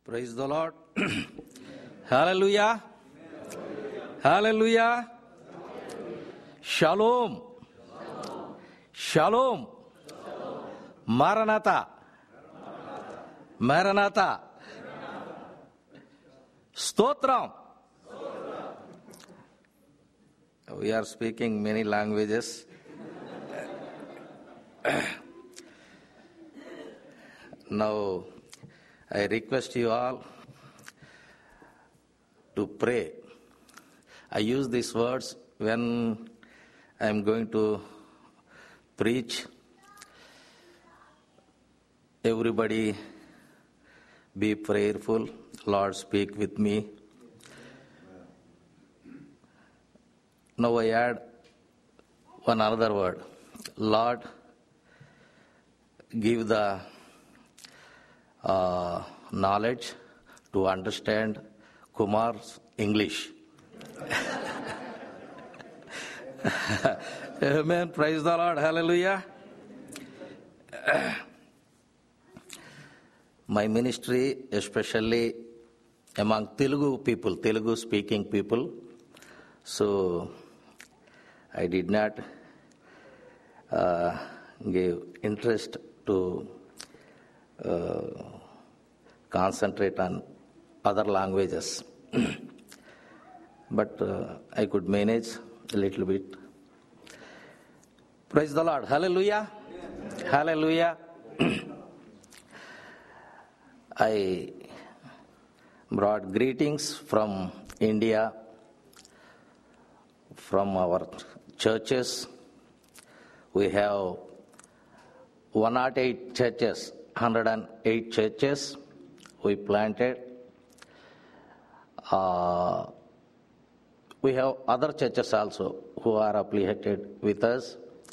Praise the Lord. Hallelujah. Hallelujah. Shalom. Shalom. Maranatha. Maranatha. Stotram. We are speaking many languages. Now, I request you all to pray. I use these words when I am going to preach. Everybody be prayerful. Lord, speak with me. Now I add one another word. Lord, give the knowledge to understand Kumar's English. Amen. Praise the Lord. Hallelujah. My ministry, especially among Telugu people, Telugu speaking people, so I did not give interest to concentrate on other languages. But I could manage a little bit. Praise the Lord. Hallelujah. Yeah. Hallelujah. I brought greetings from India, from our churches. We have 108 churches, 108 churches we planted. We have other churches also who are affiliated with us.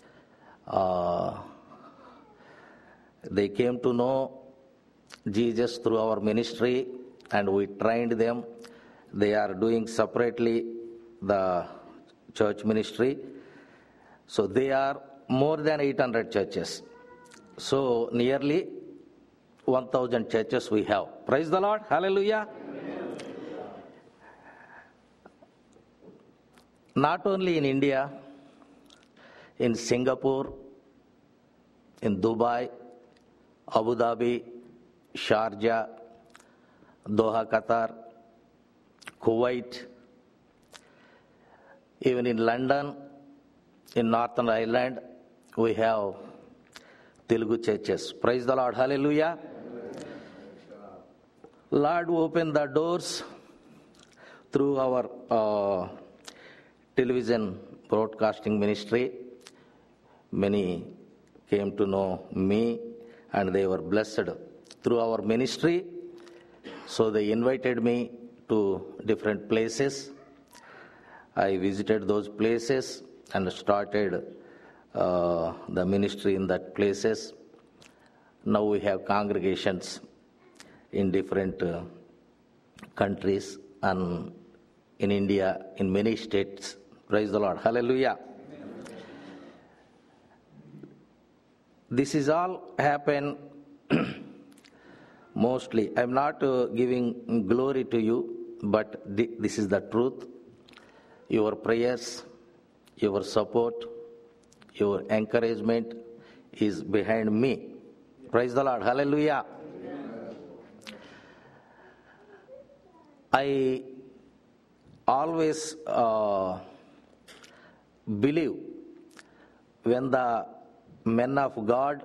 They came to know Jesus through our ministry and we trained them. They are doing separately the church ministry. So they are more than 800 churches. So nearly 1,000 churches we have. Praise the Lord. Hallelujah. Amen. Not only in India, in Singapore, in Dubai, Abu Dhabi, Sharjah, Doha, Qatar, Kuwait, even in London, in Northern Ireland, we have Telugu churches. Praise the Lord. Hallelujah. Lord opened the doors through our television broadcasting ministry. Many came to know me and they were blessed through our ministry. So they invited me to different places. I visited those places and started the ministry in that places. Now we have congregations in different countries and in India, in many states. Praise the Lord. Hallelujah. Amen. This is all happened mostly. I'm not giving glory to you, but this is the truth. Your prayers, your support, your encouragement is behind me. Praise the Lord. Hallelujah. Amen. I always believe when the men of God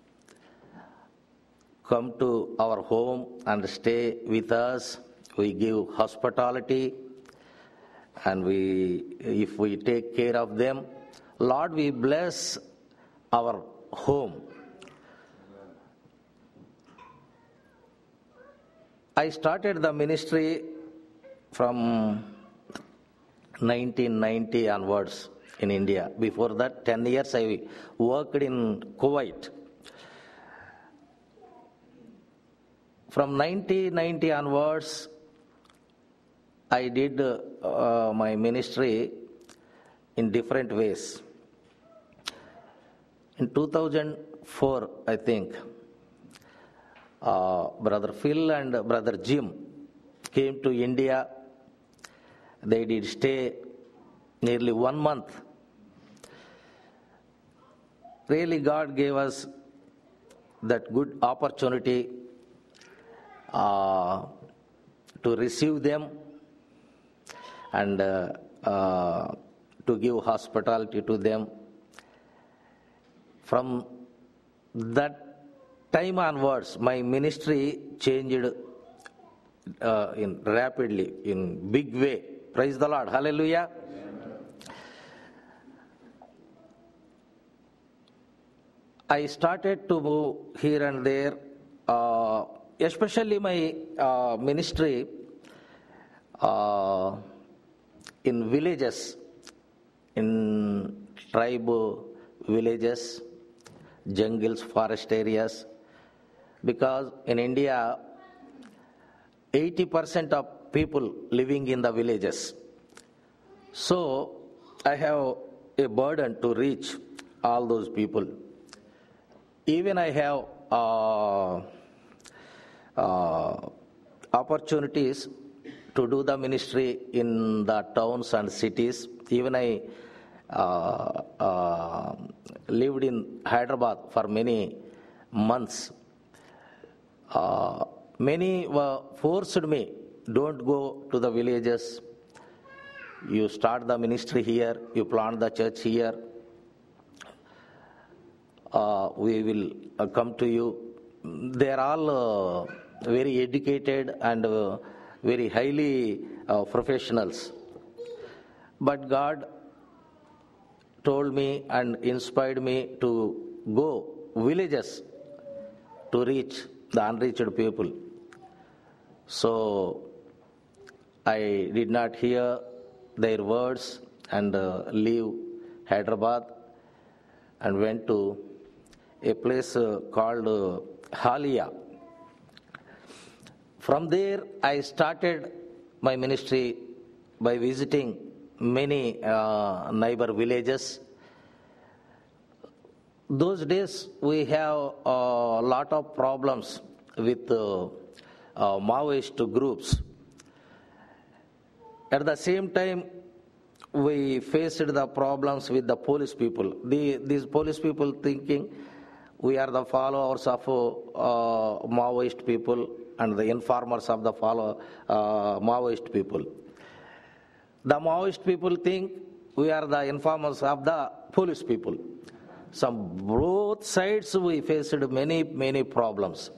come to our home and stay with us, we give hospitality, and if we take care of them, Lord, we bless our home. I started the ministry from 1990 onwards in India. Before that, 10 years I worked in Kuwait. From 1990 onwards, I did my ministry in different ways. In 2004, I think, Brother Phil and Brother Jim came to India. They did stay nearly 1 month. Really, God gave us that good opportunity to receive them and to give hospitality to them. From that time onwards, my ministry changed rapidly, in big way. Praise the Lord. Hallelujah. I started to move here and there, especially my ministry in villages, in tribe villages, jungles, forest areas, because in India, 80% of people living in the villages. So I have a burden to reach all those people. Even I have opportunities to do the ministry in the towns and cities. Even I lived in Hyderabad for many months. Many were forced me, don't go to the villages. You start the ministry here, you plant the church here. We will come to you. They are all very educated and very highly professionals. But God told me and inspired me to go villages to reach the unreached people. So I did not hear their words and leave Hyderabad and went to a place called Halia. From there, I started my ministry by visiting many neighbor villages. Those days, we have a lot of problems with Maoist groups. At the same time, we faced the problems with the police people. These police people thinking we are the followers of Maoist people and the informers of the Maoist people. The Maoist people think we are the informers of the police people. So both sides we faced many problems.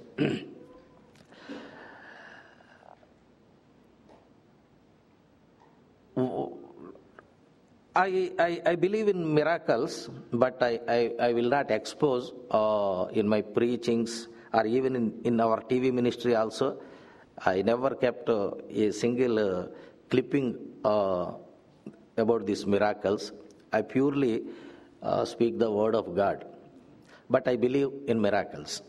I believe in miracles, but I will not expose in my preachings or even in our TV ministry also. I never kept a single clipping about these miracles. I purely speak the word of God, but I believe in miracles.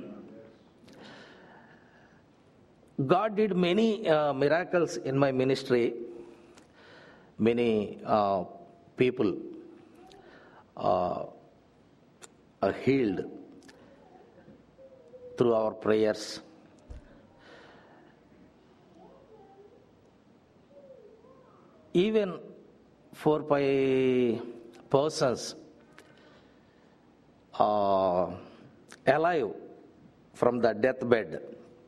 God did many miracles in my ministry. Many people are healed through our prayers. Even 4-5 persons alive from the deathbed.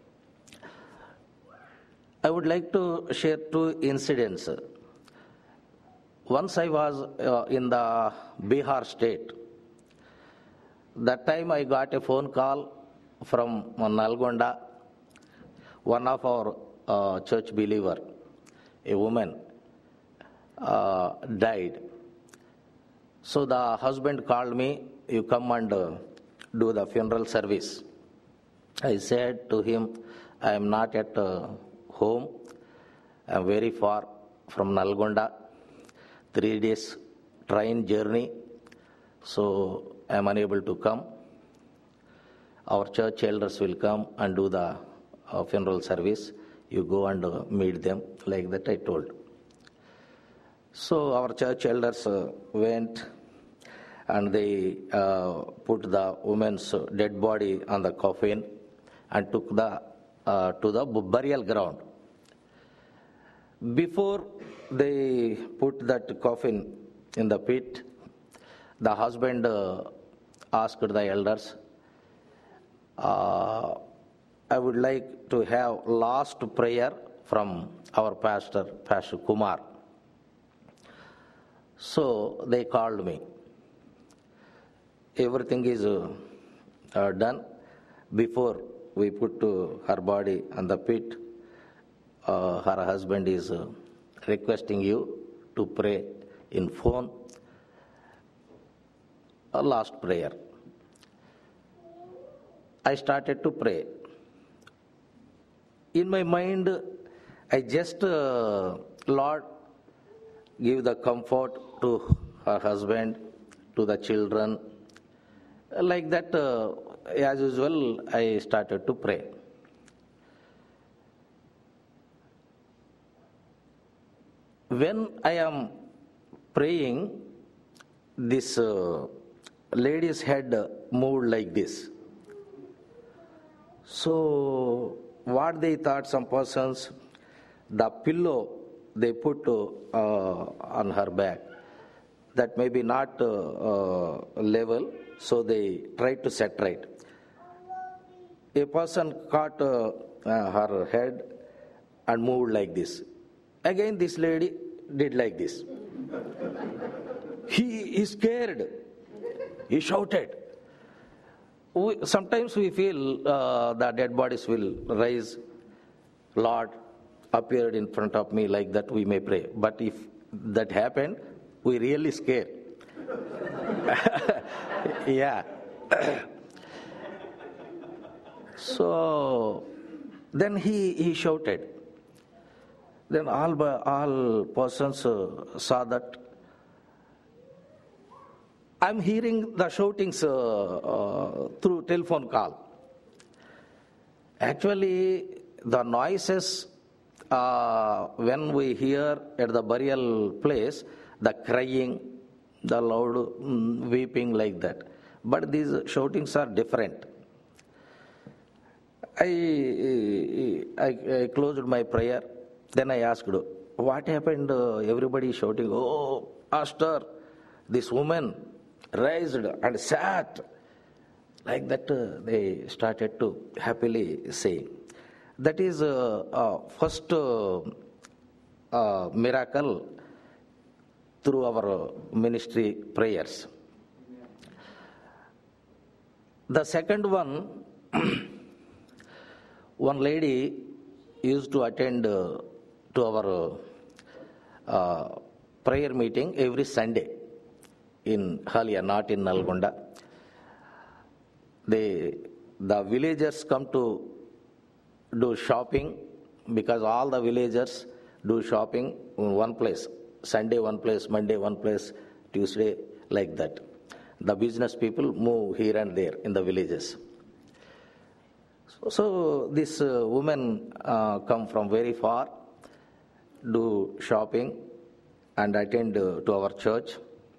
I would like to share 2 incidents. Once I was in the Bihar state. That time I got a phone call from Nalgonda. One of our church believer, a woman, died. So the husband called me, you come and do the funeral service. I said to him, I am not at home. I am very far from Nalgonda. 3 days train journey, so I am unable to come. Our church elders will come and do the funeral service. You go and meet them. Like that I told. So our church elders went and they put the woman's dead body on the coffin and took to the burial ground. Before they put that coffin in the pit, the husband asked the elders, I would like to have last prayer from our pastor, Pastor Kumar. So they called me. Everything is done. Before we put her body on the pit, her husband is requesting you to pray in phone a last prayer. I started to pray. In my mind, I just, Lord, give the comfort to her husband, to the children. Like that, as usual, I started to pray. When I am praying, this lady's head moved like this. So, what they thought, some persons, the pillow they put on her back, that may be not level, so they tried to set right. A person caught her head and moved like this. Again, this lady did like this. He is scared. He shouted. Sometimes we feel the dead bodies will rise. Lord appeared in front of me, like that we may pray. But if that happened, we really scared. Yeah. So then he shouted. Then all persons saw that. I'm hearing the shoutings through telephone call. Actually, the noises when we hear at the burial place, the crying, the loud weeping, like that. But these shoutings are different. I closed my prayer. Then I asked, what happened? Everybody shouting, oh, Pastor, this woman raised and sat. Like that, they started to happily say. That is first miracle through our ministry prayers. The second one, one lady used to attend to our prayer meeting every Sunday in Halia, not in Nalgonda. The villagers come to do shopping, because all the villagers do shopping in one place. Sunday one place, Monday one place, Tuesday, like that. The business people move here and there in the villages. So this woman come from very far, do shopping and attend to our church,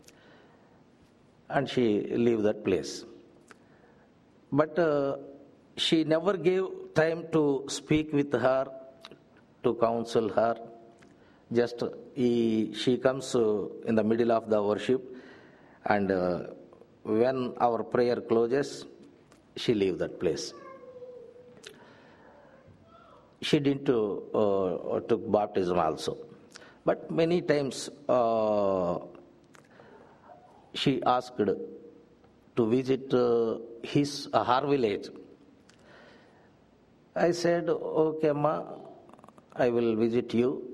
and she leave that place. But she never gave time to speak with her, to counsel her. Just she comes in the middle of the worship, and when our prayer closes, she leave that place. She didn't took baptism also. But many times she asked to visit her village. I said, okay, ma, I will visit you.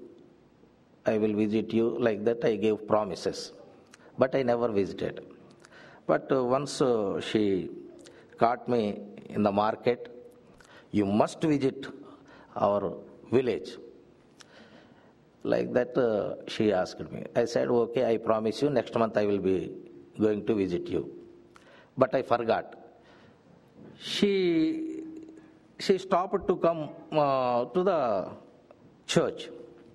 Like that I gave promises. But I never visited. But once she caught me in the market, you must visit our village. Like that she asked me. I said, okay, I promise you, next month I will be going to visit you. But I forgot. She stopped to come to the church.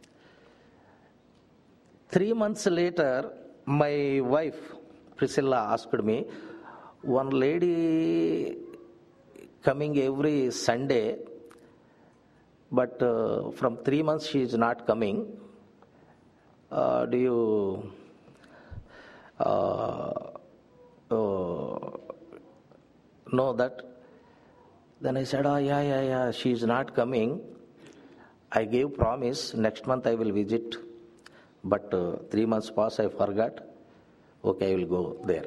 3 months later, my wife, Priscilla, asked me, one lady coming every Sunday, but from 3 months she is not coming. Do you know that? Then I said, yeah, she is not coming. I gave promise, next month I will visit. But 3 months passed, I forgot. Okay, I will go there.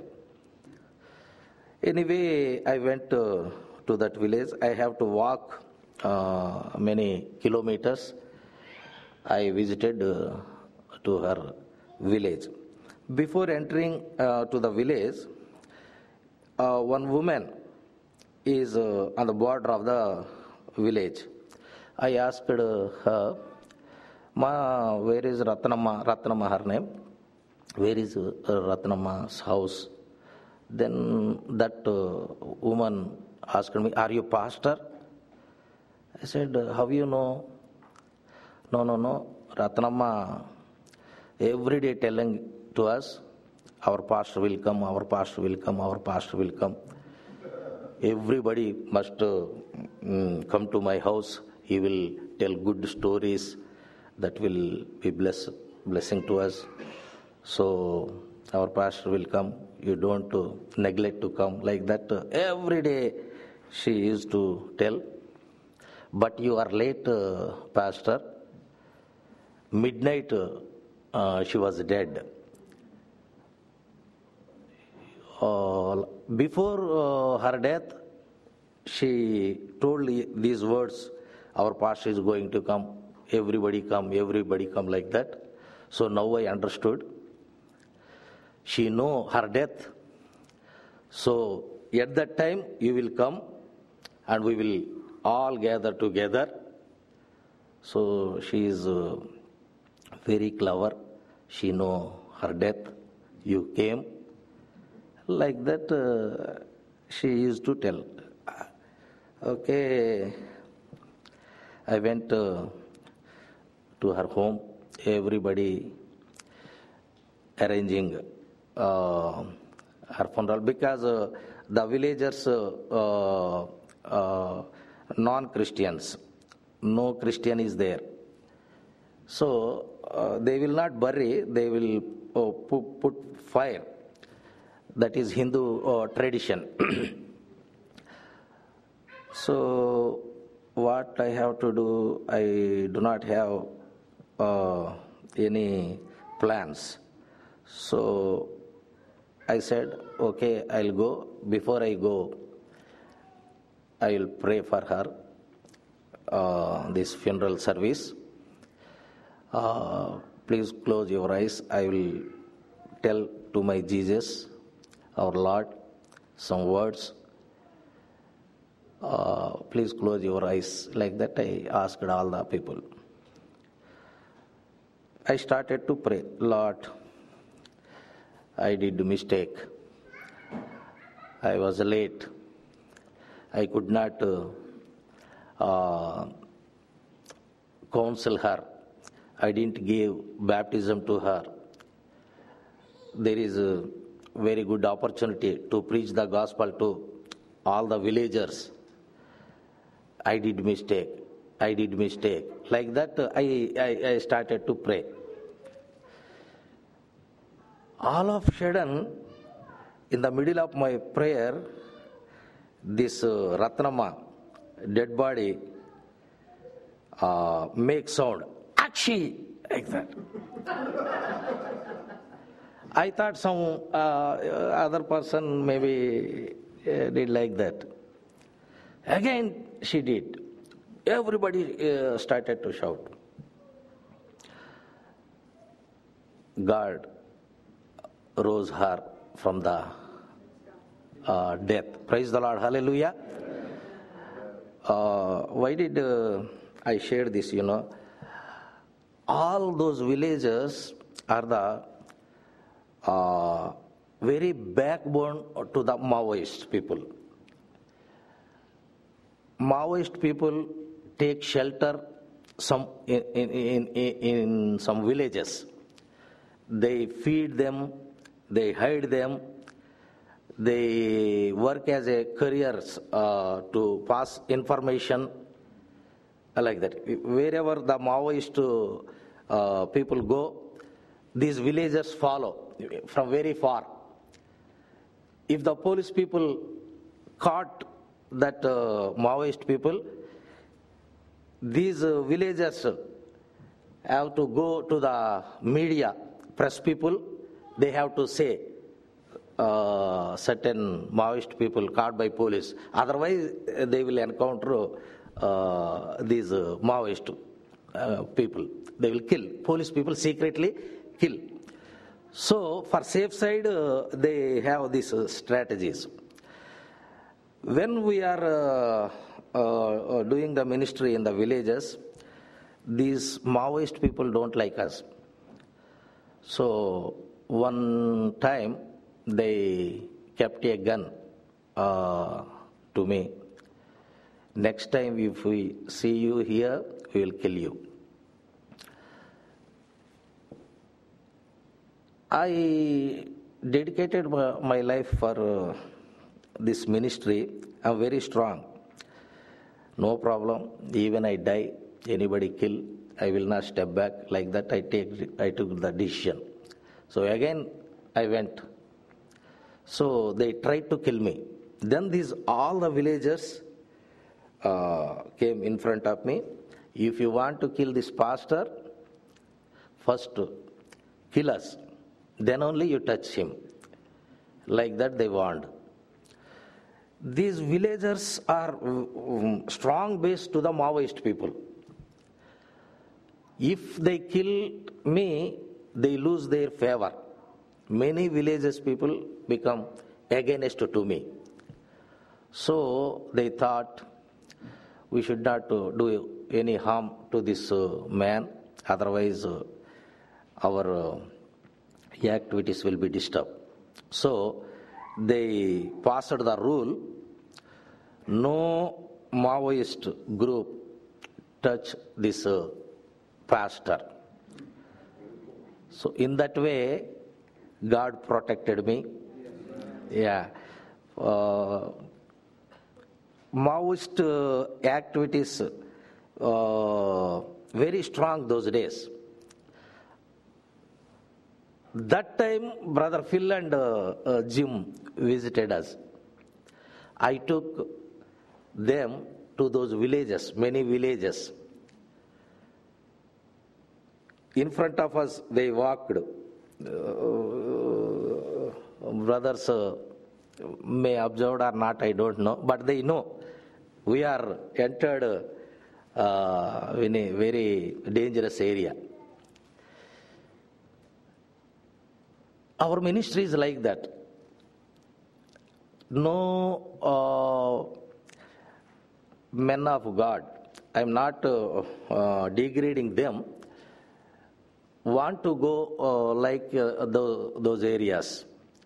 Anyway, I went to that village. I have to walk many kilometers. I visited to her village. Before entering to the village, one woman is on the border of the village. I asked her, Ma, where is Ratnamma? Ratnamma, her name. Where is Ratnamma's house? Then that woman asked me, are you pastor? I said, how you know? No. Ratnamma every day telling to us, our pastor will come, our pastor will come, our pastor will come. Everybody must come to my house. He will tell good stories that will be blessing to us. So our pastor will come. You don't neglect to come. Like that, every day she used to tell. But you are late, pastor. Midnight she was dead. Before her death, she told these words, our pastor is going to come, everybody come, like that. So now I understood. She know her death. So at that time you will come and we will all gather together. So she is very clever. She know her death. You came. Like that she used to tell. Okay, I went to her home. Everybody arranging her funeral because the villagers, non-Christians, no Christian is there. So they will not bury, they will put fire. That is Hindu tradition. So what I have to do, I do not have any plans. So I said, okay, I'll go. Before I go, I will pray for her, this funeral service. Please close your eyes. I will tell to my Jesus, our Lord, some words. Please close your eyes. Like that I asked all the people. I started to pray, Lord, I did a mistake. I was late. I could not counsel her. I didn't give baptism to her. There is a very good opportunity to preach the gospel to all the villagers. I did mistake. Like that I started to pray. All of a sudden, in the middle of my prayer, this Ratnamma, dead body, makes sound, Akshi, like that. I thought some other person maybe did like that. Again, she did. Everybody started to shout. God rose her from the death. Praise the Lord. Hallelujah. Why did I share this? All those villagers are the very backbone to the Maoist people. Maoist people take shelter in some villages. They feed them, they hide them. they work as a couriers to pass information like that. Wherever the Maoist people go, these villagers follow from very far. If the police people caught that Maoist people, these villagers have to go to the media, press people, they have to say certain Maoist people caught by police. Otherwise, they will encounter these Maoist people. They will kill. Police people secretly kill. So, for safe side, they have these strategies. When we are doing the ministry in the villages, these Maoist people don't like us. So, one time they kept a gun to me. Next time if we see you here, we will kill you. I dedicated my life for this ministry. I am very strong. No problem. Even I die, anybody kill, I will not step back. Like that I took the decision. So again I went. So they tried to kill me. Then all the villagers came in front of me. If you want to kill this pastor, first kill us. Then only you touch him. Like that they warned. These villagers are strong base to the Maoist people. If they kill me, they lose their favor. Many villages people become against to me. So they thought we should not do any harm to this man, otherwise our activities will be disturbed. So they passed the rule, no Maoist group touch this pastor. So in that way, God protected me. Yeah. Maoist activities very strong those days. That time, Brother Phil and Jim visited us. I took them to those villages, many villages. In front of us, they walked. Brothers may observe or not, I don't know, but they know. We are entered in a very dangerous area. Our ministry is like that. No men of God, I am not degrading them, want to go like those areas.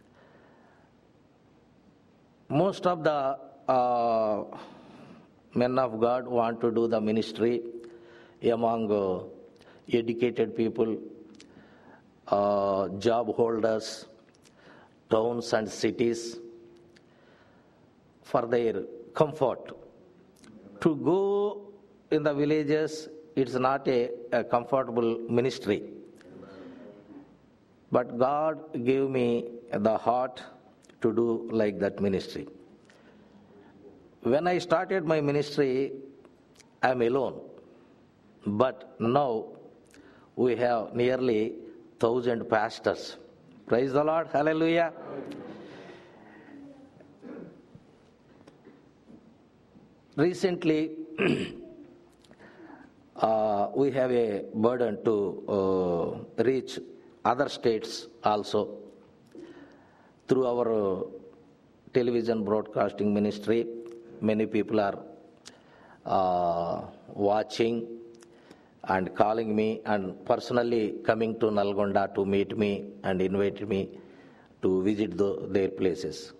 Most of the men of God want to do the ministry among educated people, job holders, towns and cities, for their comfort. To go in the villages, it's not a comfortable ministry. But God gave me the heart to do like that ministry. When I started my ministry, I am alone. But now we have nearly 1,000 pastors. Praise the Lord. Hallelujah. Recently, we have a burden to reach other states also through our television broadcasting ministry. Many people are watching and calling me and personally coming to Nalgonda to meet me and invite me to visit their places.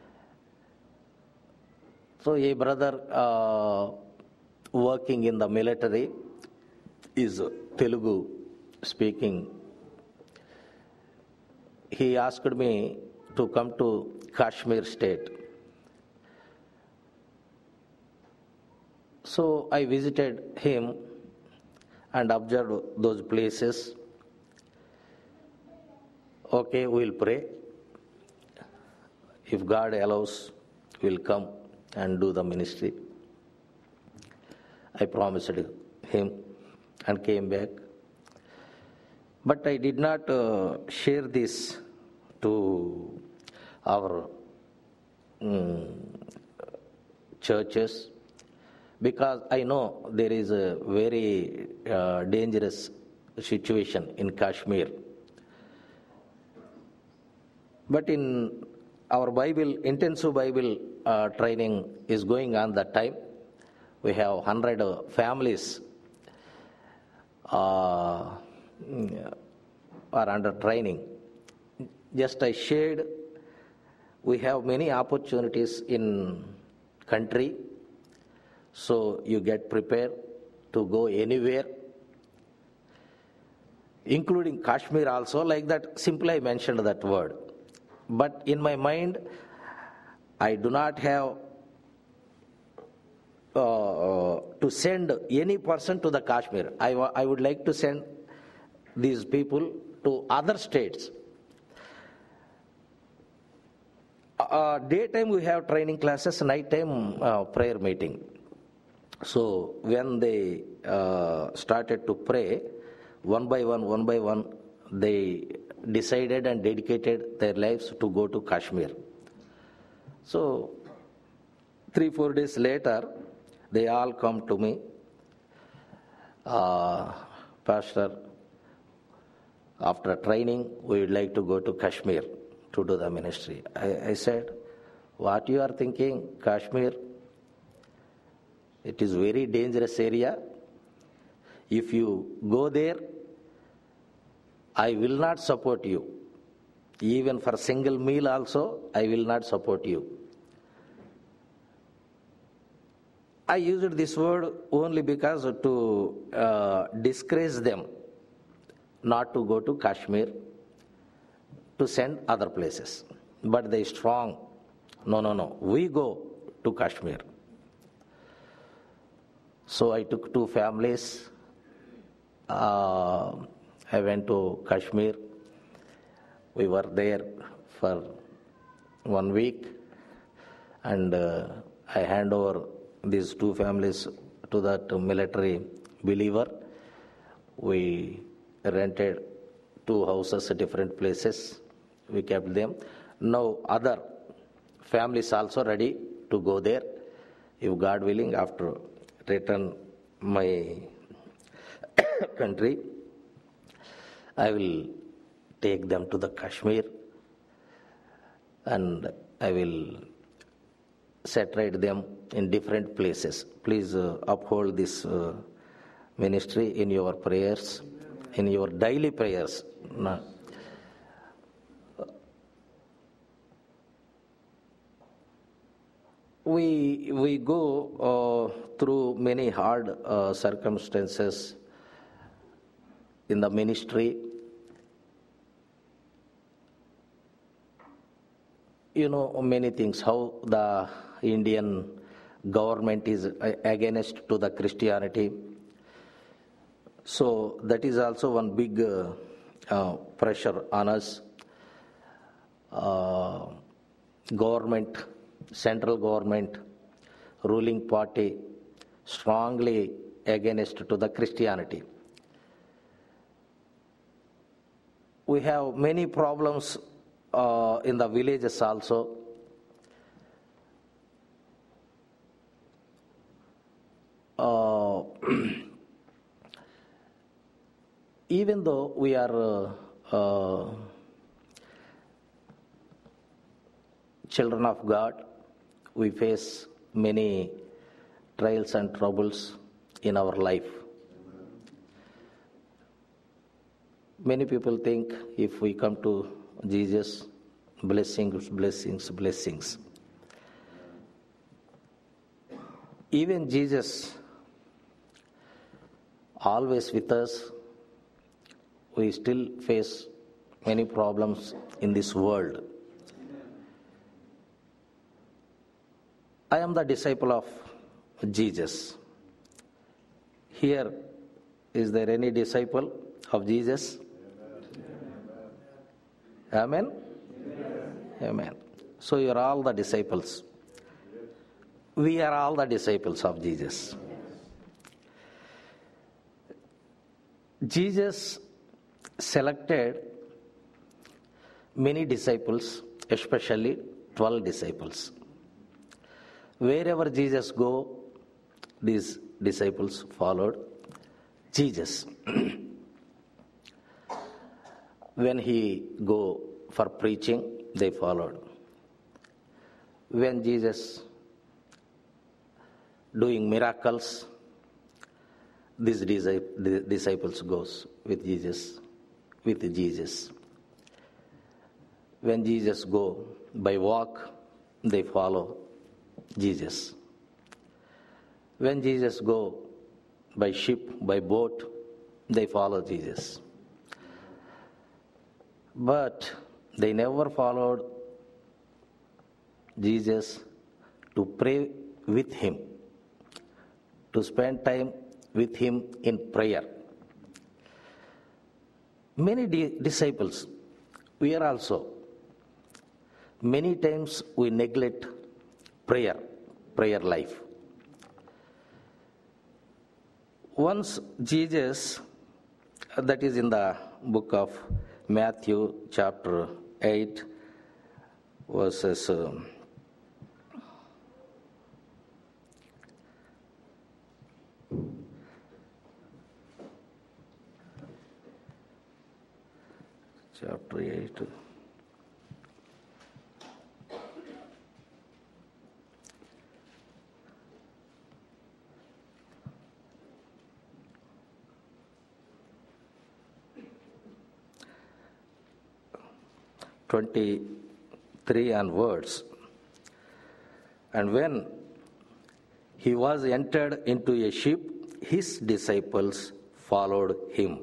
So a brother working in the military is Telugu speaking. He asked me to come to Kashmir state. So I visited him and observed those places. Okay, we'll pray. If God allows, we'll come and do the ministry. I promised him and came back. But I did not share this to our churches, because I know there is a very dangerous situation in Kashmir. But in our Bible, intensive Bible training is going on that time. We have 100 families are under training. Just I shared, we have many opportunities in country, so you get prepared to go anywhere, including Kashmir also. Like that, simply I mentioned that word. But in my mind, I do not have to send any person to the Kashmir. I would like to send these people to other states. Daytime we have training classes, nighttime prayer meeting. So when they started to pray, one by one, they decided and dedicated their lives to go to Kashmir. So 3-4 days later, they all come to me, Pastor, after training, we would like to go to Kashmir to do the ministry. I said, what you are thinking, Kashmir? It is very dangerous area. If you go there, I will not support you. Even for single meal also, I will not support you. I used this word only because to discourage them not to go to Kashmir, to send other places. But they strong. No, we go to Kashmir. So I took 2 families. I went to Kashmir. We were there for 1 week, and I hand over these 2 families to that military believer. We rented 2 houses at different places. We kept them. Now other families also ready to go there. If God willing, after return my country, I will take them to the Kashmir and I will saturate them in different places. Please uphold this ministry in your prayers, in your daily prayers. We go through many hard circumstances in the ministry. You know many things, how the Indian government is against to the Christianity. So that is also one big pressure on us. Government, central government, ruling party, strongly against to the Christianity. We have many problems in the villages also. Even though we are children of God, we face many trials and troubles in our life. Many people think if we come to Jesus, blessings. Even Jesus, always with us, we still face many problems in this world. I am the disciple of Jesus. Here, is there any disciple of Jesus? Amen? Amen. So you are all the disciples. We are all the disciples of Jesus. Jesus selected many disciples, especially 12 disciples. Wherever Jesus go, these disciples followed Jesus. When he go for preaching, they followed. When Jesus doing miracles, these disciples goes with Jesus. When Jesus go by walk, they follow Jesus. When Jesus go by ship, by boat, they follow Jesus. But they never followed Jesus to pray with him, to spend time with him in prayer. Many disciples, we are also, many times we neglect prayer life. Once Jesus, that is in the book of Matthew chapter 8, verses 8. 23 onwards. And when he was entered into a ship, his disciples followed him.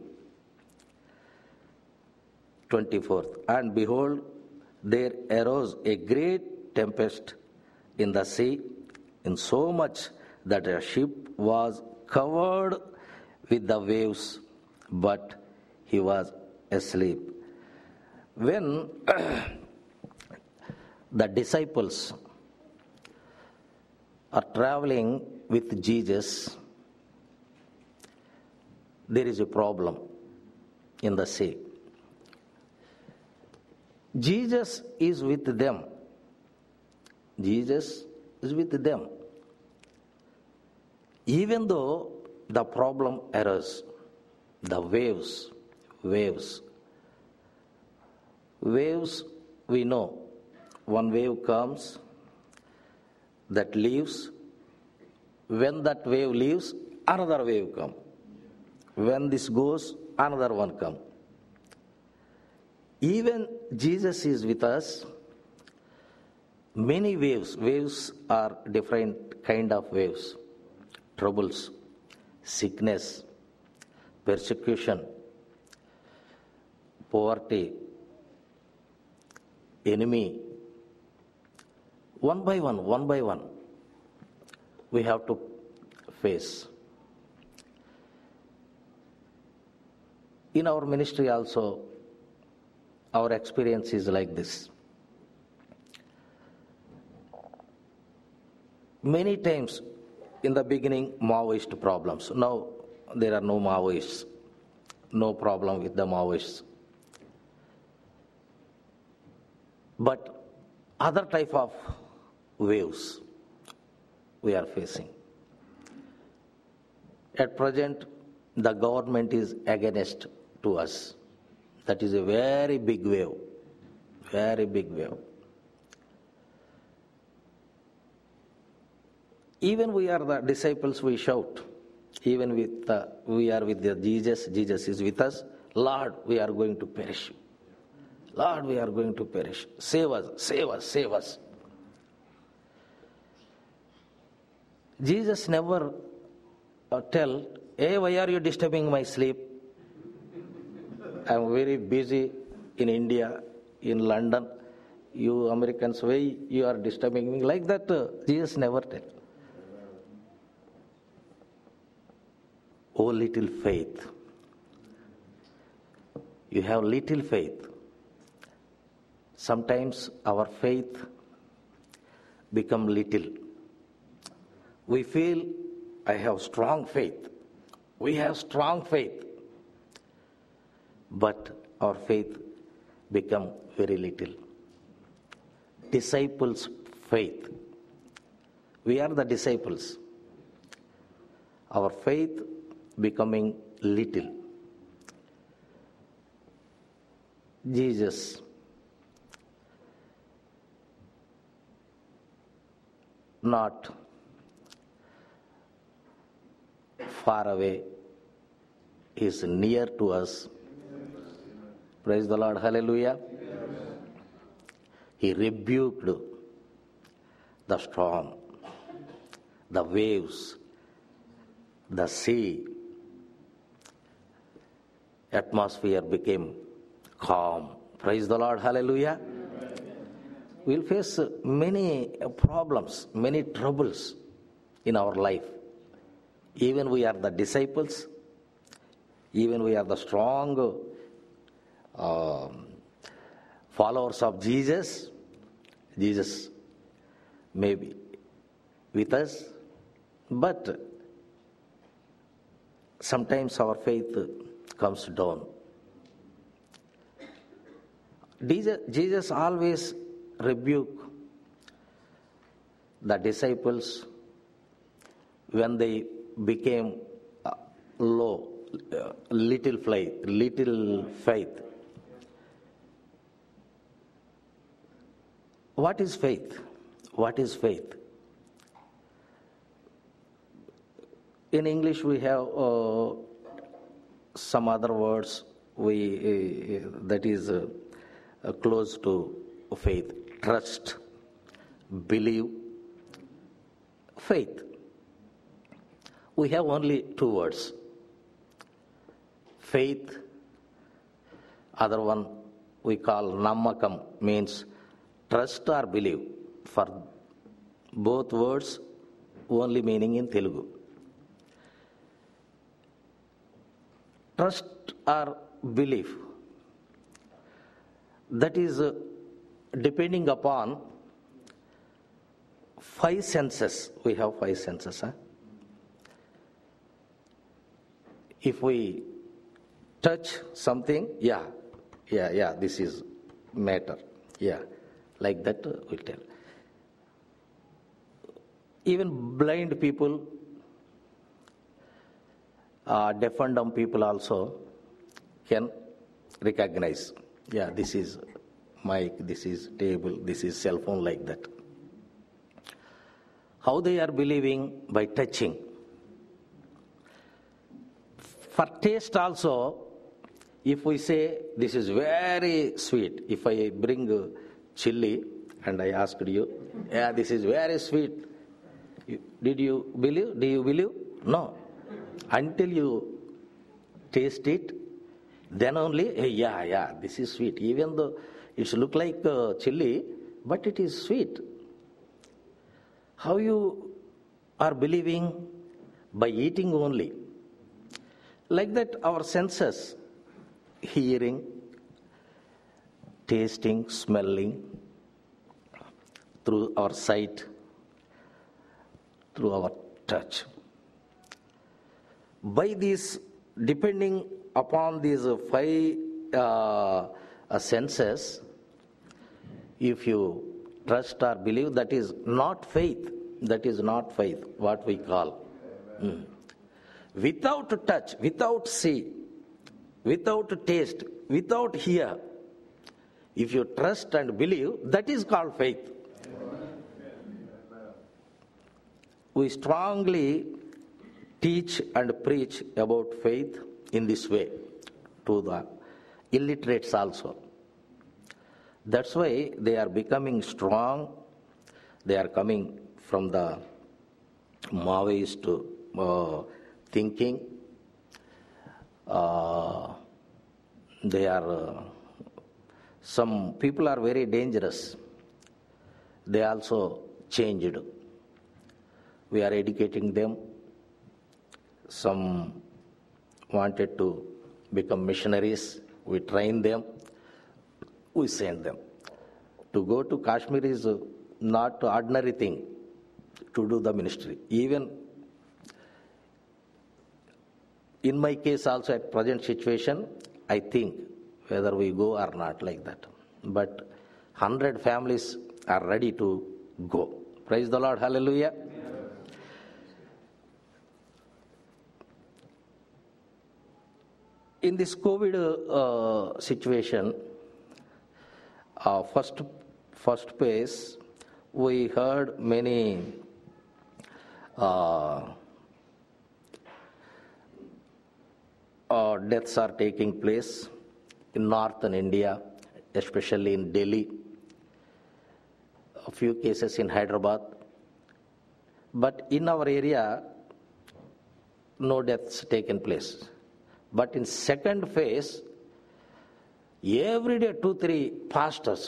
24th. And behold, there arose a great tempest in the sea, insomuch that a ship was covered with the waves, but he was asleep. When the disciples are traveling with Jesus, there is a problem in the sea. Jesus is with them. Jesus is with them. Even though the problem arose, the waves, we know. One wave comes, that leaves. When that wave leaves, another wave comes. When this goes, another one comes. Even Jesus is with us. Many waves. Waves are different kind of waves. Troubles, sickness, persecution, poverty, enemy. One by one, we have to face. In our ministry also, our experience is like this. Many times, in the beginning, Maoist problems. Now, there are no Maoists. No problem with the Maoists. But other type of waves we are facing. At present, the government is against to us. That is a very big wave. Very big wave. Even we are the disciples, we shout. Even we are with the Jesus. Jesus is with us. Lord, we are going to perish. Lord, we are going to perish. Save us, save us, save us. Jesus never tell, hey, why are you disturbing my sleep? I am very busy in India, in London. you Americans, why you are disturbing me? Like that, Jesus never tell. Oh, little faith. You have little faith. Sometimes our faith become little. We feel, I have strong faith. We have strong faith. But our faith become very little. Disciples' faith. We are the disciples. Our faith becoming little. Jesus not far away, is near to us. Praise the Lord, hallelujah. He rebuked the storm, the waves, the sea. Atmosphere became calm. Praise the Lord, hallelujah. We'll face many problems, many troubles in our life. Even we are the disciples, even we are the strong followers of Jesus. Jesus may be with us, but sometimes our faith comes down. Jesus always rebuked the disciples when they became low, little faith. What is faith? What is faith? In English we have some other words that is close to faith. Trust, believe, faith. We have only two words. Faith, other one we call nammakam, means trust or believe. For both words, only meaning in Telugu. Trust or belief, that is depending upon five senses. We have five senses. If we touch something, yeah, this is matter. Yeah, like that we tell. Even blind people, deaf and dumb people also can recognize. Yeah, this is mic, this is table, this is cell phone, like that. How they are believing? By touching. For taste also, if we say this is very sweet, if I bring chili and I asked you, yeah, this is very sweet, did you believe? Do you believe? No. Until you taste it, then only, hey, yeah, this is sweet. Even though it look like chili, but it is sweet. How you are believing? By eating only. Like that, our senses, hearing, tasting, smelling, through our sight, through our touch. By this, depending upon these five senses, if you trust or believe, that is not faith. That is not faith, what we call. Without touch, without see, without taste, without hear, if you trust and believe, that is called faith. We strongly teach and preach about faith in this way to the illiterates also. That's why they are becoming strong. They are coming from the Maoist thinking. They are some people are very dangerous. they also changed. We are educating them. Some wanted to become missionaries. We train them. We send them. To go to Kashmir is not an ordinary thing to do the ministry. Even in my case also at present situation, I think whether we go or not like that. But 100 families are ready to go. Praise the Lord. Hallelujah. In this COVID situation, first phase, we heard many deaths are taking place in northern India, especially in Delhi, a few cases in Hyderabad. But in our area, no deaths taken place. But in second phase, every day 2-3 pastors,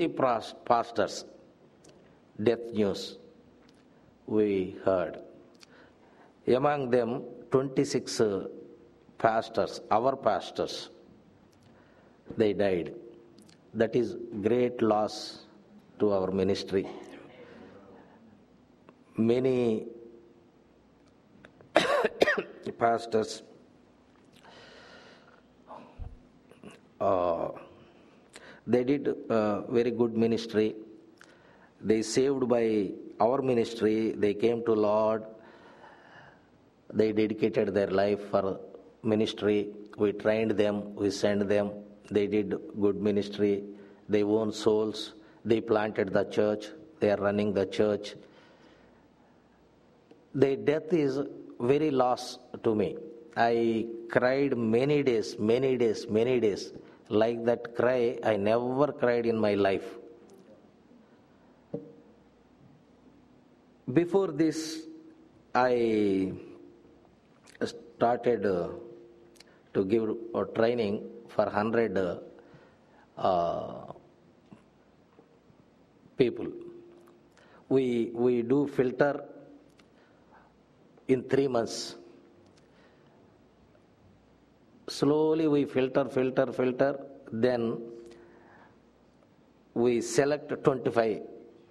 death news we heard. Among them, 26 pastors, our pastors, they died. That is great loss to our ministry. Many pastors they did very good ministry. They saved by our ministry. They came to Lord. They dedicated their life for ministry. We trained them. We sent them. They did good ministry. They won souls. They planted the church. They are running the church. Their death is very loss to me. I cried many days. Like that cry, I never cried in my life. Before this, I started to give a training for 100 people. We do filter in 3 months. Slowly we filter, then we select 25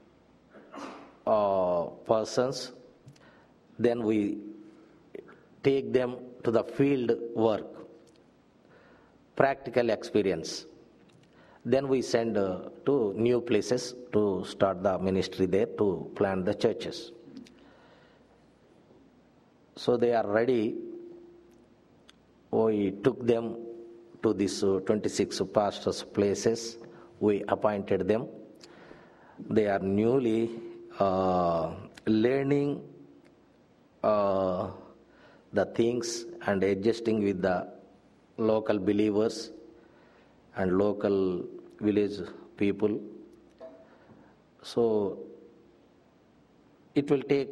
persons, then we take them to the field work, practical experience. Then we send to new places to start the ministry there, to plant the churches. So they are ready. We took them to these 26 pastors' places. We appointed them. They are newly learning the things and adjusting with the local believers and local village people. So it will take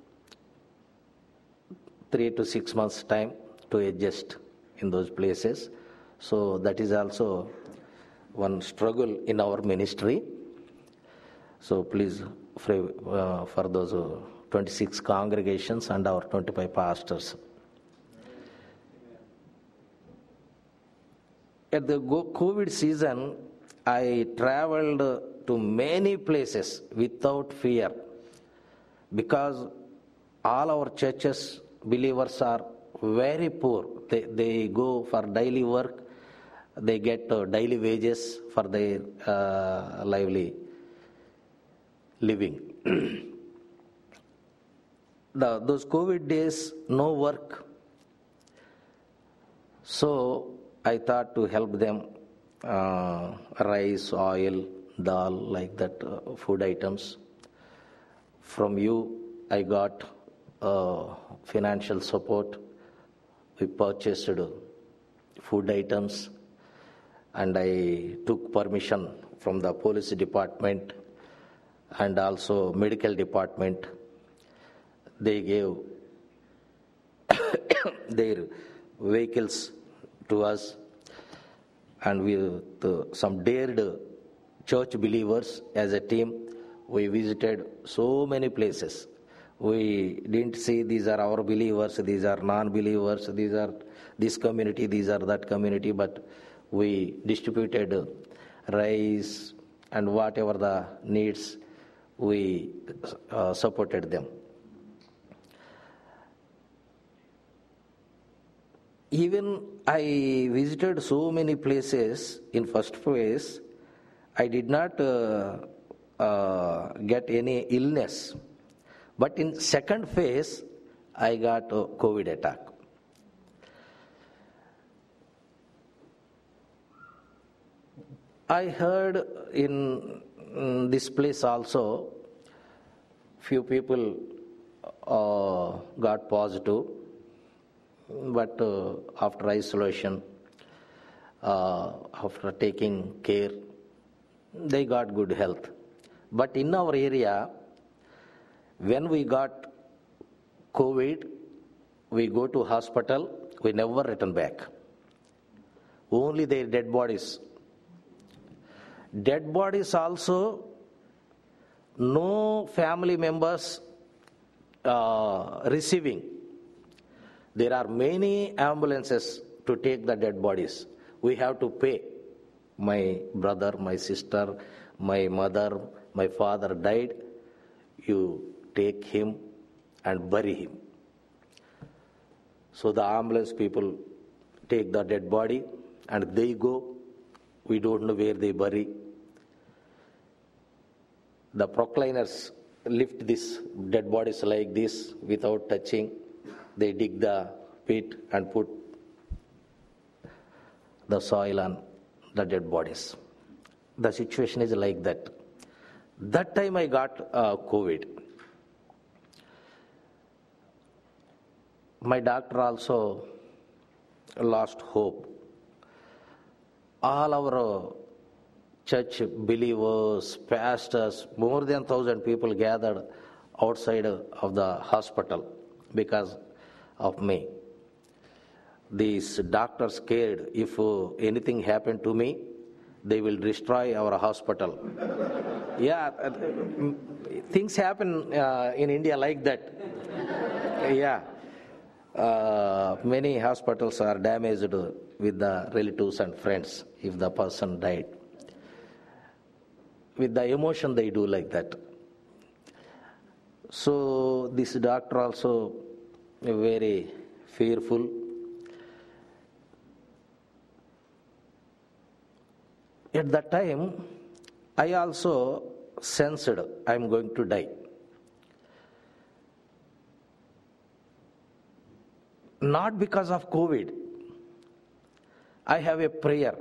3 to 6 months time to adjust in those places. So that is also one struggle in our ministry. So please pray for those 26 congregations and our 25 pastors. At the COVID season, I traveled to many places without fear, because all our churches, believers are very poor. They go for daily work. They get daily wages for their lively living. Those COVID days, no work. So I thought to help them, rice, oil, dal, like that, food items. From you, I got financial support. We purchased food items, and I took permission from the police department and also medical department. They gave their vehicles to us, and with some dared church believers as a team, We visited so many places. We didn't say these are our believers, these are non-believers, these are this community, these are that community, but we distributed rice and whatever the needs, we supported them. Even I visited so many places in first phase, I did not get any illness. But in second phase, I got a COVID attack. I heard in this place also, few people got positive, but after isolation, after taking care, they got good health. But in our area, when we got COVID, we go to hospital, we never return back. Only their dead bodies. Dead bodies also, no family members receiving. There are many ambulances to take the dead bodies. We have to pay. My brother, my sister, my mother, my father died. You take him and bury him. So the ambulance people take the dead body and they go. We don't know where they bury. The procliners lift these dead bodies like this without touching. They dig the pit and put the soil on the dead bodies. The situation is like that. That time I got COVID. My doctor also lost hope. All our church believers, pastors, more than 1,000 people gathered outside of the hospital because of me. These doctors scared if anything happened to me, they will destroy our hospital. Yeah, things happen in India like that. Yeah. Many hospitals are damaged with the relatives and friends if the person died. With the emotion they do like that. So this doctor also very fearful. At that time, I also sensed I am going to die. Not because of COVID. I have a prayer.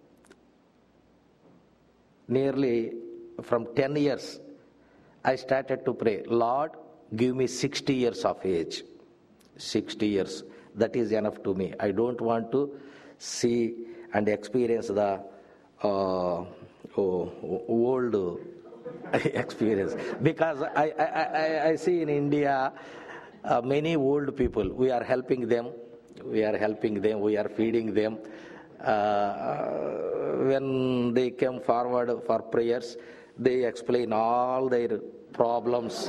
Nearly from 10 years, I started to pray, Lord, give me 60 years of age. 60 years. That is enough to me. I don't want to see and experience the old experience. Because I see in India, many old people, we are helping them, we are feeding them. When they come forward for prayers, they explain all their problems.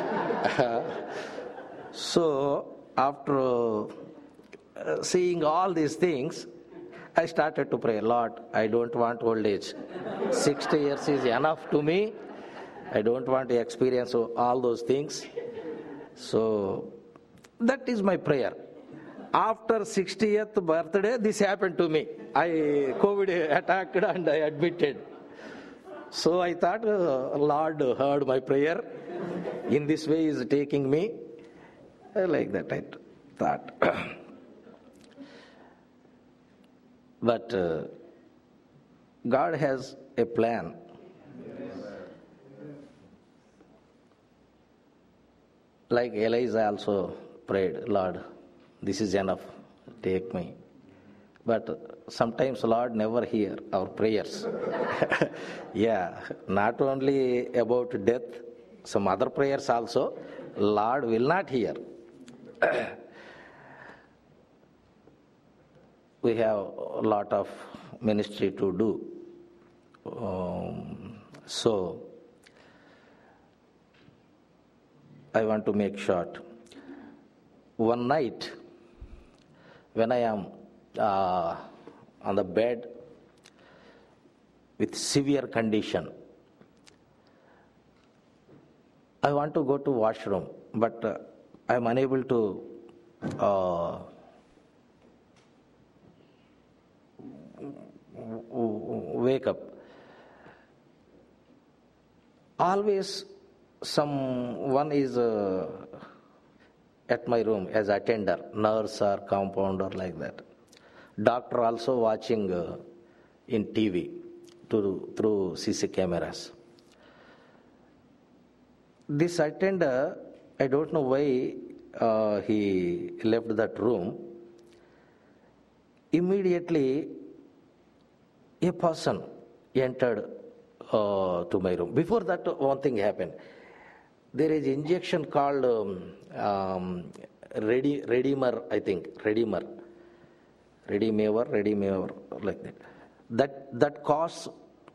So, after seeing all these things, I started to pray, Lord, I don't want old age. 60 years is enough to me. I don't want to experience all those things. So, that is my prayer. After 60th birthday, this happened to me. COVID attacked and I admitted. So I thought, Lord heard my prayer. In this way, He is taking me. Like that, I thought. But God has a plan. Like Elijah also prayed, Lord, this is enough, take me. But sometimes Lord never hear our prayers. Yeah, not only about death, some other prayers also, Lord will not hear. We have a lot of ministry to do. So, I want to make short. One night, when I am on the bed with severe condition, I want to go to washroom, but I am unable to wake up. Always someone is at my room as attender, nurse or compounder like that. Doctor also watching in TV through CC cameras. This attender, I don't know why he left that room. Immediately, a person entered to my room. Before that, one thing happened. There is injection called Redimer, I think. Redimer, like that. That costs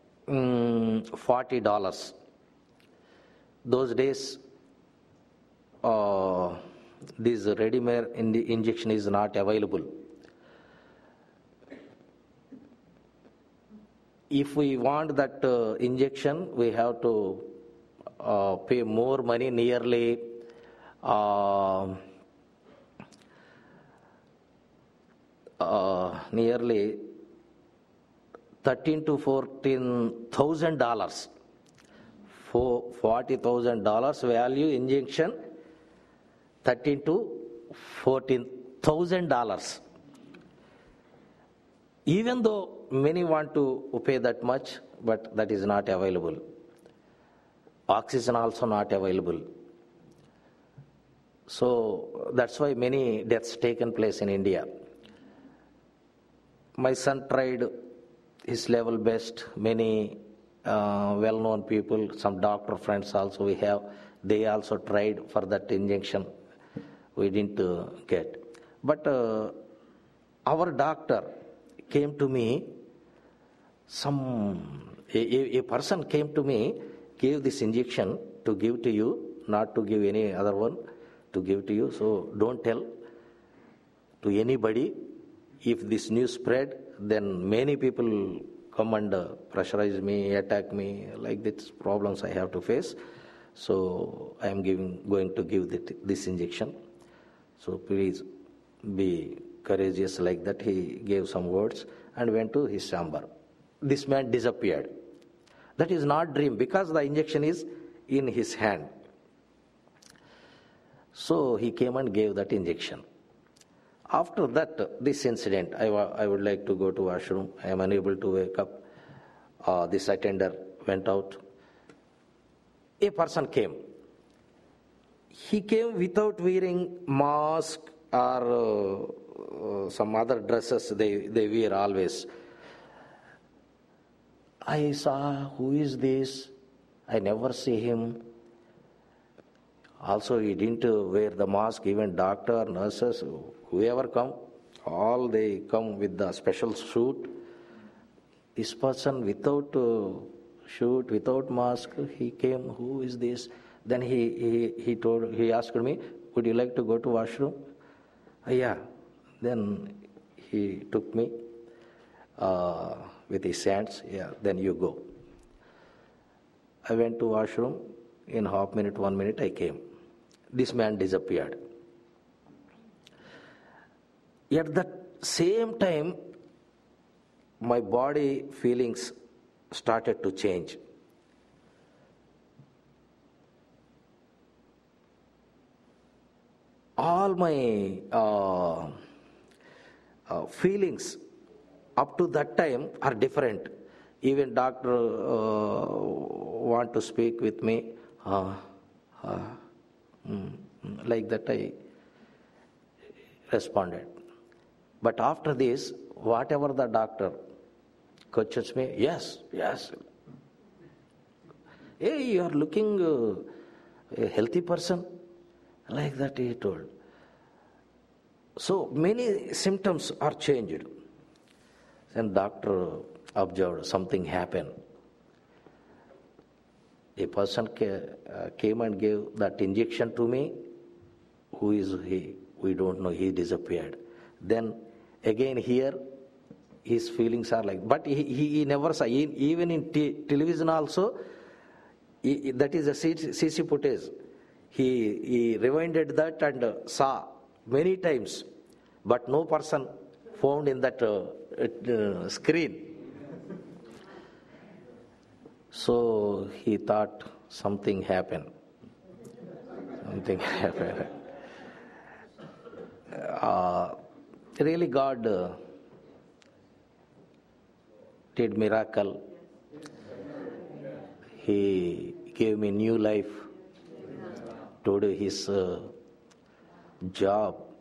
$40. Those days, this Redimer in the injection is not available. If we want that injection, we have to pay more money, nearly $13,000 to $14,000. For $40,000 value injection, $13,000 to $14,000. Even though many want to pay that much, but that is not available. Oxygen also not available. So that's why many deaths taken place in India. My son tried his level best. Many well-known people, some doctor friends also we have, they also tried for that injection. We didn't get. But our doctor came to me, a person came to me, gave this injection to give to you, not to give any other one, to give to you. So don't tell to anybody. If this news spread, then many people come and pressurize me, attack me, like this problems I have to face. So I am going to give this injection. So please be courageous, like that. He gave some words and went to his chamber. This man disappeared. That is not dream, because the injection is in his hand. So he came and gave that injection. After that, this incident, I would like to go to washroom. I am unable to wake up. This attender went out. A person came. He came without wearing mask or some other dresses they wear always. I saw, who is this? I never see him. Also, he didn't wear the mask. Even doctor, nurses, whoever come, all they come with the special suit. This person without suit, without mask, he came. Who is this? Then he asked me, would you like to go to washroom? Yeah. Then he took me with his hands. Yeah, then you go. I went to washroom. In half minute, 1 minute, I came. This man disappeared. At that same time, my body feelings started to change. All my feelings up to that time are different. Even doctor want to speak with me. Like that I responded. But after this, whatever the doctor questions me, yes. Hey, you are looking a healthy person. Like that he told. So many symptoms are changed. Then doctor observed something happened. A person came and gave that injection to me. Who is he? We don't know. He disappeared. Then again here, his feelings are like, but he never saw, even in television also, that is a CC footage. He rewinded that and saw many times, but no person found in that screen. So he thought something happened. Something happened. Really, God did miracle. He gave me new life to do his job.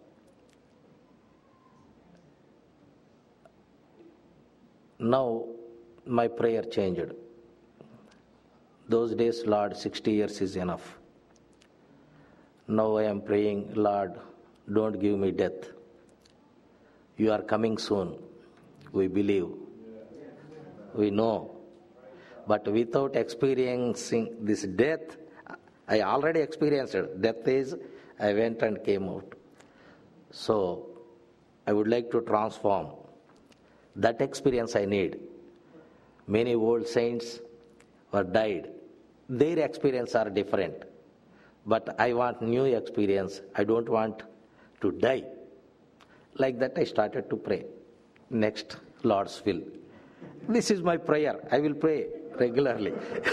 Now my prayer changed. Those days, Lord, 60 years is enough. Now I am praying, Lord, don't give me death. You are coming soon. We believe. We know. But without experiencing this death, I already experienced it. Death is, I went and came out. So I would like to transform. That experience I need. Many old saints were died. Their experience are different. But I want new experience. I don't want to die. Like that I started to pray. Next, Lord's will. This is my prayer. I will pray regularly.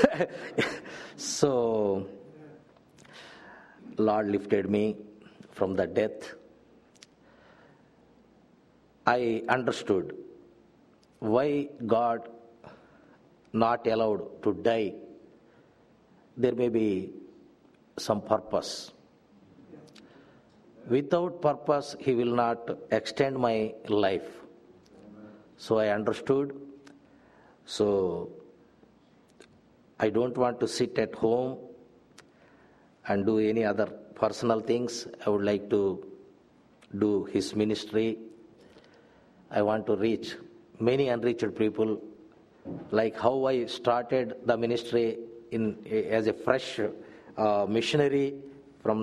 So, Lord lifted me from the death. I understood why God not allowed to die. There may be some purpose. Without purpose, He will not extend my life. So I understood. So I don't want to sit at home and do any other personal things. I would like to do His ministry. I want to reach many unreached people, like how I started the ministry as a fresh missionary from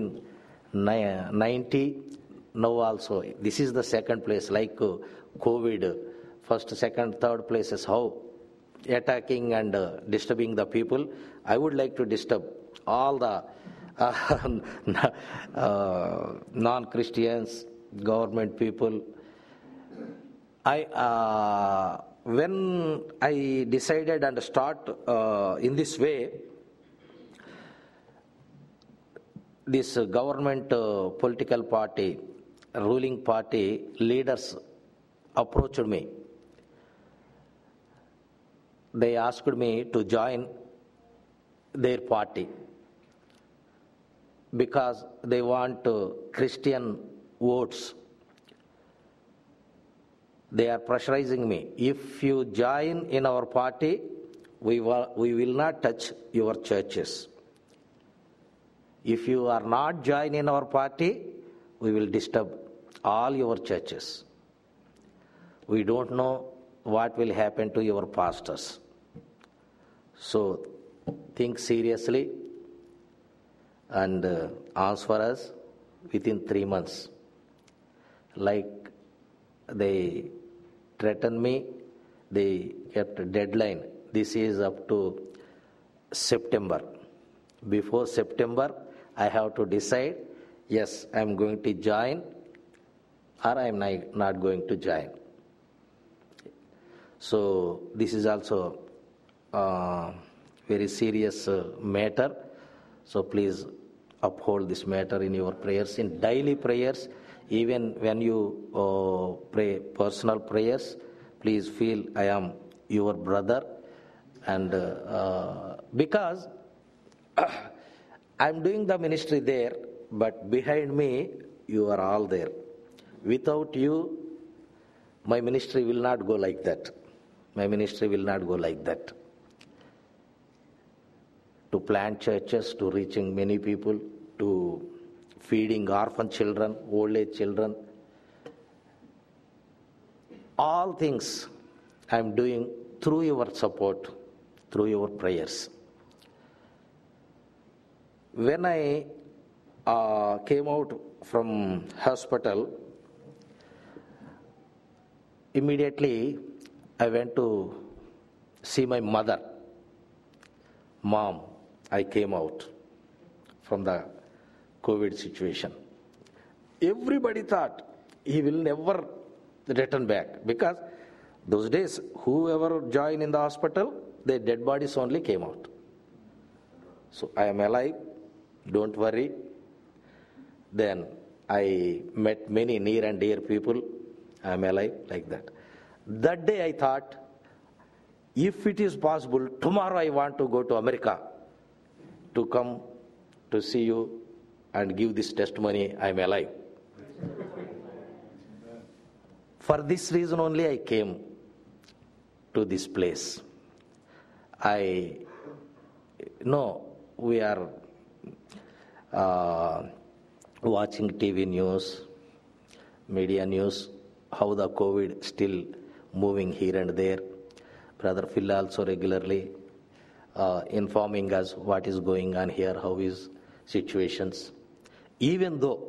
1990. Now also, this is the second place, like COVID, first, second, third places, how attacking and disturbing the people. I would like to disturb all the non-Christians, government people. When I decided and start in this way, this government political party, ruling party leaders approached me. They asked me to join their party because they want Christian votes. They are pressurizing me. If you join in our party, we will not touch your churches. If you are not join in our party, we will disturb all your churches. We don't know what will happen to your pastors. So think seriously and answer us within 3 months. Like they threatened me, they kept a deadline. This is up to September. Before September, I have to decide, yes, I am going to join or I am not going to join. So this is also very serious matter. So please uphold this matter in your prayers, in daily prayers. Even when you pray personal prayers, please feel I am your brother. And because I am doing the ministry there, but behind me, you are all there. Without you, my ministry will not go like that. My ministry will not go like that. To plant churches, to reaching many people, to feeding orphan children, old age children. All things I am doing through your support, through your prayers. When I came out from hospital, immediately I went to see my mother. Mom, I came out from the COVID situation. Everybody thought he will never return back, because those days, whoever joined in the hospital, their dead bodies only came out. So I am alive, don't worry. Then I met many near and dear people. I am alive, like that. That day I thought, if it is possible, tomorrow I want to go to America to come to see you and give this testimony, I am alive. For this reason only I came to this place. I know we are watching TV news, media news, how the COVID still moving here and there. Brother Phil also regularly informing us what is going on here, how is situations. Even though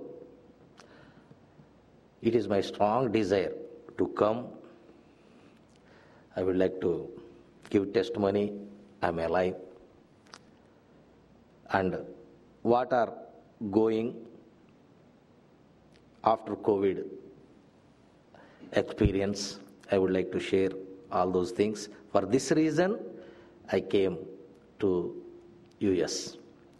it is my strong desire to come, I would like to give testimony, I am alive. And what are going after COVID experience, I would like to share all those things. For this reason, I came to US.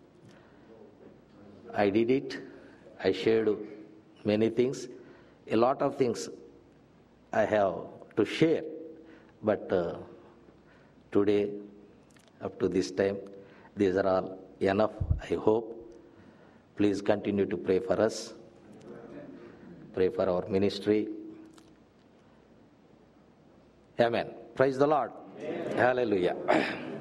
I did it. I shared many things. A lot of things I have to share, but today, up to this time, these are all enough, I hope. Please continue to pray for us. Pray for our ministry. Amen. Praise the Lord. Amen. Hallelujah.